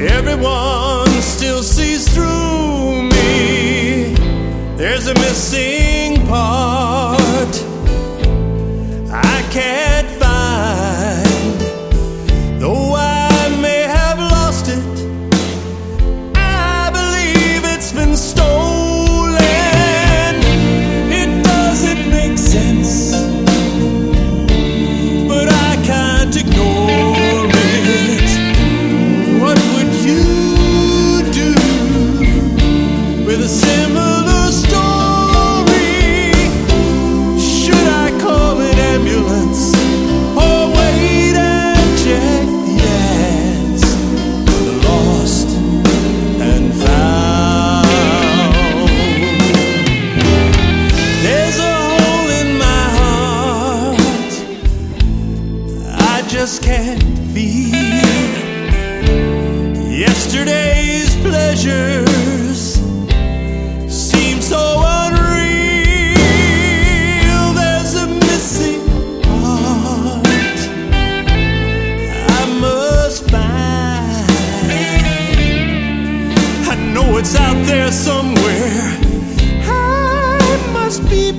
Everyone still sees through me. There's a missing part I can't find. Though I may have lost it, I believe it's been stolen. It doesn't make sense, but I can't ignore it. What would you do with a similar story? Should I call an ambulance or wait and check the ads for the lost and found? There's a hole in my heart I just can't feel. Yesterday's pleasures seem so unreal. There's a missing part I must find. I know it's out there somewhere. I must be